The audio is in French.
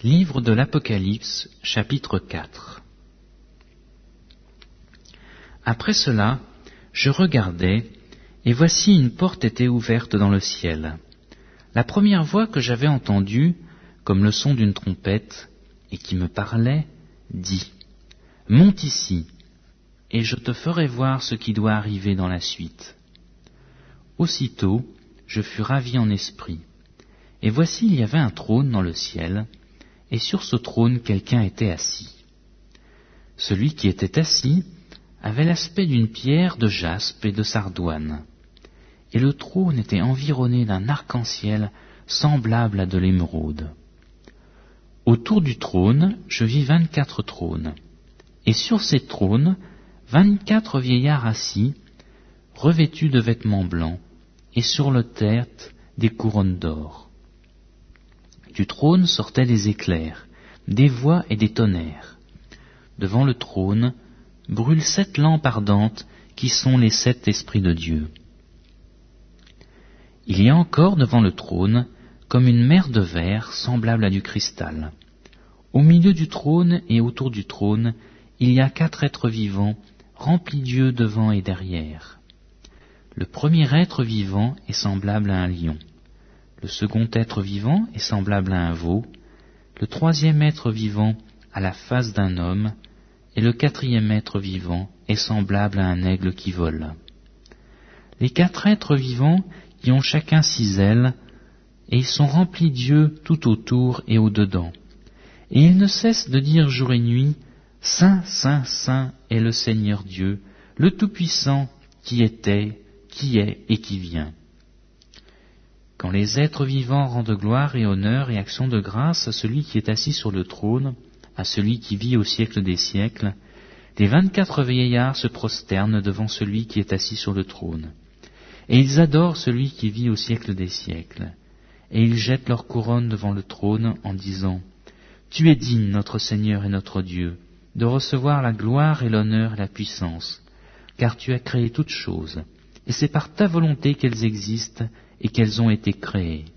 Livre de l'Apocalypse, chapitre 4. Après cela, je regardai, et voici une porte était ouverte dans le ciel. La première voix que j'avais entendue, comme le son d'une trompette, et qui me parlait, dit « Monte ici, et je te ferai voir ce qui doit arriver dans la suite. » Aussitôt, je fus ravi en esprit, et voici il y avait un trône dans le ciel, et sur ce trône quelqu'un était assis. Celui qui était assis avait l'aspect d'une pierre de jaspe et de sardoine, et le trône était environné d'un arc-en-ciel semblable à de l'émeraude. Autour du trône, je vis 24 trônes, et sur ces trônes, 24 vieillards assis, revêtus de vêtements blancs, et sur leur tête des couronnes d'or. Du trône sortaient des éclairs, des voix et des tonnerres. Devant le trône brûlent 7 lampes ardentes qui sont les 7 esprits de Dieu. Il y a encore devant le trône comme une mer de verre semblable à du cristal. Au milieu du trône et autour du trône, il y a 4 êtres vivants remplis d'yeux devant et derrière. Le premier être vivant est semblable à un lion. Le second être vivant est semblable à un veau, le troisième être vivant à la face d'un homme, et le quatrième être vivant est semblable à un aigle qui vole. Les 4 êtres vivants y ont chacun 6 ailes, et ils sont remplis d'yeux tout autour et au-dedans. Et ils ne cessent de dire jour et nuit, « Saint, Saint, Saint est le Seigneur Dieu, le Tout-Puissant, qui était, qui est et qui vient. » Quand les êtres vivants rendent gloire et honneur et action de grâce à celui qui est assis sur le trône, à celui qui vit au siècle des siècles, les 24 vieillards se prosternent devant celui qui est assis sur le trône. Et ils adorent celui qui vit au siècle des siècles. Et ils jettent leur couronne devant le trône en disant « Tu es digne, notre Seigneur et notre Dieu, de recevoir la gloire et l'honneur et la puissance, car tu as créé toutes choses, et c'est par ta volonté qu'elles existent et qu'elles ont été créées.